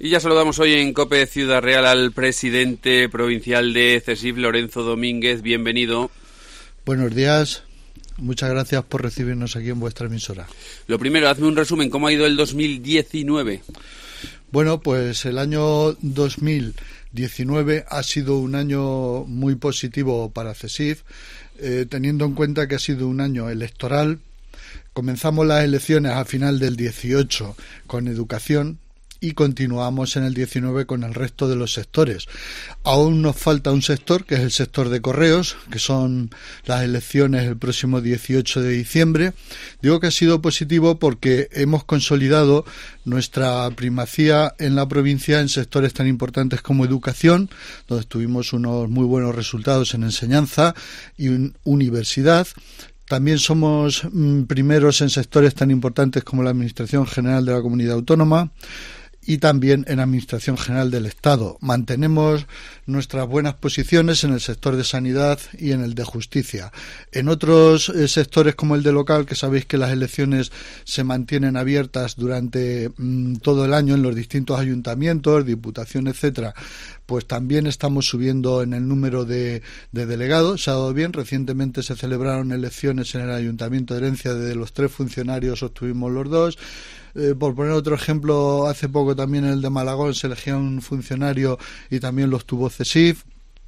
Y ya saludamos hoy en COPE Ciudad Real al presidente provincial de CESIF, Lorenzo Domínguez. Bienvenido. Buenos días. Muchas gracias por recibirnos aquí en vuestra emisora. Lo primero, hazme un resumen. ¿Cómo ha ido el 2019? Bueno, pues el año 2019 ha sido un año muy positivo para CESIF, teniendo en cuenta que ha sido un año electoral. Comenzamos las elecciones a final del 18 con educación y continuamos en el 19 con el resto de los sectores. Aún nos falta un sector, que es el sector de correos, que son las elecciones el próximo 18 de diciembre. Digo que ha sido positivo porque hemos consolidado nuestra primacía en la provincia en sectores tan importantes como educación, donde tuvimos unos muy buenos resultados en enseñanza y universidad. También somos primeros en sectores tan importantes como la Administración General de la Comunidad Autónoma y también en Administración General del Estado. Mantenemos nuestras buenas posiciones en el sector de sanidad y en el de justicia. En otros sectores como el de local, que sabéis que las elecciones se mantienen abiertas durante todo el año en los distintos ayuntamientos, diputación, etcétera, pues también estamos subiendo en el número de delegados. Se ha dado bien. Recientemente se celebraron elecciones en el Ayuntamiento de Herencia. De los 3 funcionarios obtuvimos los 2. Por poner otro ejemplo, hace poco también en el de Malagón se elegía un funcionario y también lo obtuvo CESIF.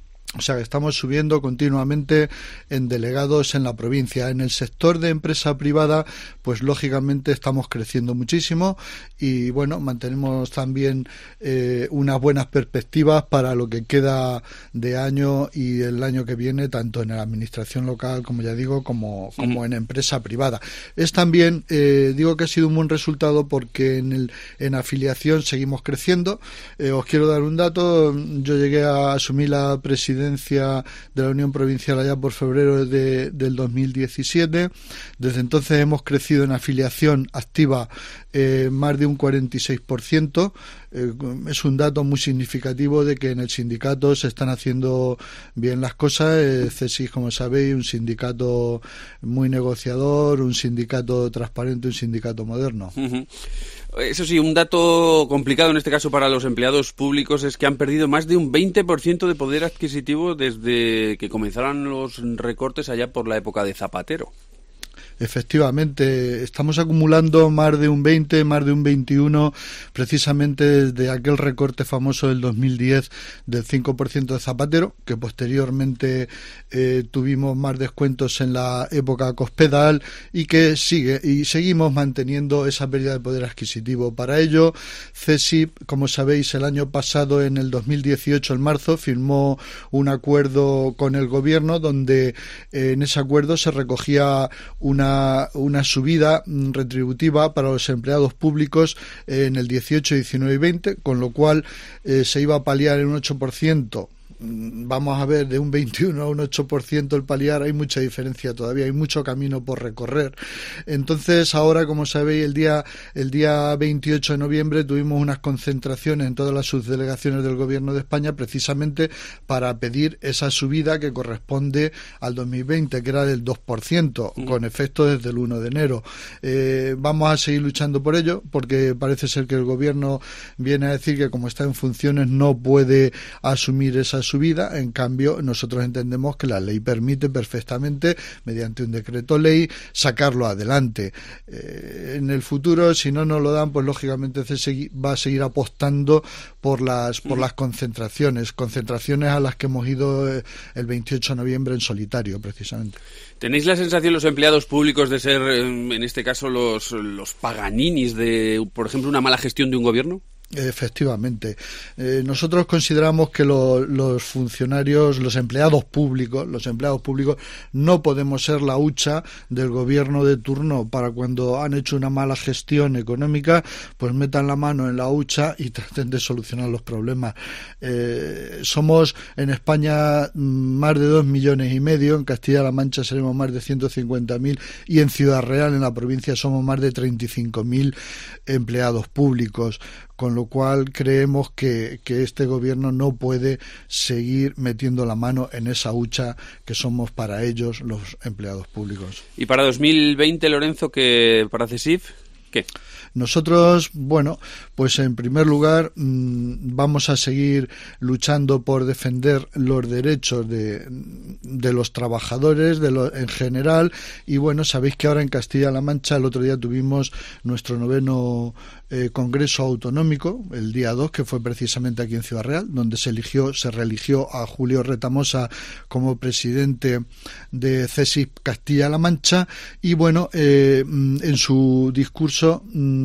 O sea que estamos subiendo continuamente en delegados en la provincia. En el sector de empresa privada, pues lógicamente estamos creciendo muchísimo y bueno, mantenemos también unas buenas perspectivas para lo que queda de año y el año que viene, tanto en la administración local, como ya digo, como en empresa privada. Es también, digo que ha sido un buen resultado porque en afiliación seguimos creciendo. Os quiero dar un dato. Yo llegué a asumir la presidencia de la Unión Provincial allá por febrero del 2017. Desde entonces hemos crecido en afiliación activa más de un 46%. Es un dato muy significativo de que en el sindicato se están haciendo bien las cosas. CESIF, como sabéis, un sindicato muy negociador, un sindicato transparente, un sindicato moderno. Eso sí, un dato complicado en este caso para los empleados públicos es que han perdido más de un 20% de poder adquisitivo desde que comenzaron los recortes allá por la época de Zapatero. Efectivamente, estamos acumulando más de un 20, más de un 21, precisamente desde aquel recorte famoso del 2010 del 5% de Zapatero, que posteriormente tuvimos más descuentos en la época Cospedal y que seguimos manteniendo esa pérdida de poder adquisitivo. Para ello, CESIF, como sabéis, el año pasado, en el 2018, en marzo, firmó un acuerdo con el gobierno donde en ese acuerdo se recogía una subida retributiva para los empleados públicos en el 18, 19 y 20, con lo cual se iba a paliar en un 8%. Vamos a ver, de un 21 a un 8% el paliar, hay mucha diferencia todavía, hay mucho camino por recorrer. Entonces ahora, como sabéis, el día 28 de noviembre tuvimos unas concentraciones en todas las subdelegaciones del Gobierno de España precisamente para pedir esa subida que corresponde al 2020, que era del 2%, con efecto desde el 1 de enero. Vamos a seguir luchando por ello, porque parece ser que el Gobierno viene a decir que como está en funciones no puede asumir esa subida. En cambio, nosotros entendemos que la ley permite perfectamente, mediante un decreto ley, sacarlo adelante. En el futuro, si no nos lo dan, pues lógicamente va a seguir apostando por las concentraciones a las que hemos ido el 28 de noviembre en solitario, precisamente. ¿Tenéis la sensación los empleados públicos de ser, en este caso, los paganinis de, por ejemplo, una mala gestión de un gobierno? Efectivamente. Nosotros consideramos que los funcionarios, los empleados públicos no podemos ser la hucha del gobierno de turno para cuando han hecho una mala gestión económica, pues metan la mano en la hucha y traten de solucionar los problemas. Somos en España más de 2,5 millones, en Castilla-La Mancha seremos más de 150.000 y en Ciudad Real, en la provincia, somos más de 35.000 empleados públicos. Con lo cual creemos que este gobierno no puede seguir metiendo la mano en esa hucha que somos para ellos los empleados públicos. Y para 2020, Lorenzo, que para CESIF, ¿Qué? Nosotros, bueno, pues en primer lugar vamos a seguir luchando por defender los derechos de los trabajadores en general, y bueno, sabéis que ahora en Castilla-La Mancha el otro día tuvimos nuestro 9º Congreso Autonómico, el día 2, que fue precisamente aquí en Ciudad Real, donde se reeligió a Julio Retamosa como presidente de CESIF Castilla-La Mancha, y bueno, en su discurso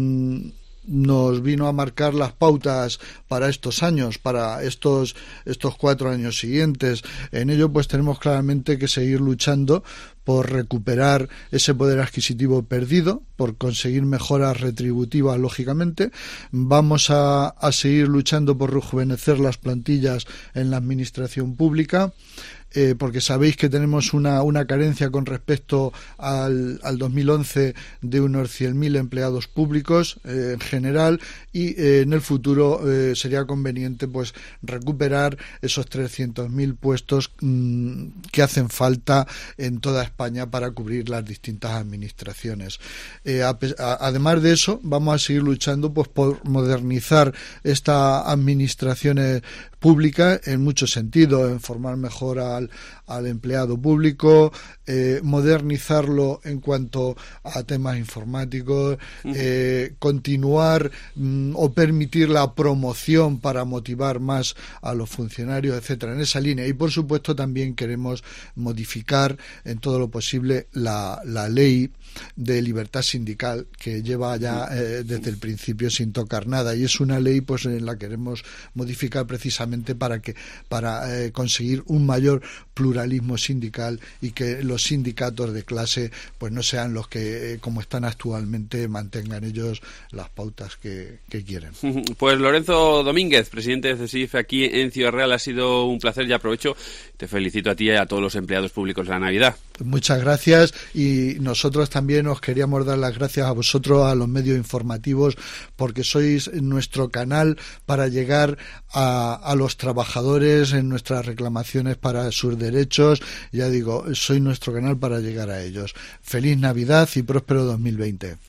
nos vino a marcar las pautas para estos años, para estos 4 años siguientes. En ello pues tenemos claramente que seguir luchando por recuperar ese poder adquisitivo perdido, por conseguir mejoras retributivas, lógicamente. Vamos a seguir luchando por rejuvenecer las plantillas en la administración pública, porque sabéis que tenemos una carencia con respecto al 2011 de unos 100.000 empleados públicos en general, y en el futuro sería conveniente pues recuperar esos 300.000 puestos que hacen falta en toda España para cubrir las distintas administraciones. Además de eso, vamos a seguir luchando pues por modernizar esta administración pública en muchos sentidos, en formar mejor al empleado público, modernizarlo en cuanto a temas informáticos, continuar o permitir la promoción para motivar más a los funcionarios, etcétera, en esa línea. Y por supuesto también queremos modificar en todo lo posible la ley de libertad sindical, que lleva ya desde el principio sin tocar nada, y es una ley pues en la que queremos modificar precisamente para conseguir un mayor pluralismo sindical, y que los sindicatos de clase pues no sean los que, como están actualmente, mantengan ellos las pautas que quieren. Pues Lorenzo Domínguez, presidente de CESIF aquí en Ciudad Real, ha sido un placer, y aprovecho, te felicito a ti y a todos los empleados públicos de la Navidad. Muchas gracias, y nosotros también os queríamos dar las gracias a vosotros, a los medios informativos, porque sois nuestro canal para llegar a los trabajadores en nuestras reclamaciones para sus derechos. Ya digo, sois nuestro canal para llegar a ellos. Feliz Navidad y próspero 2020.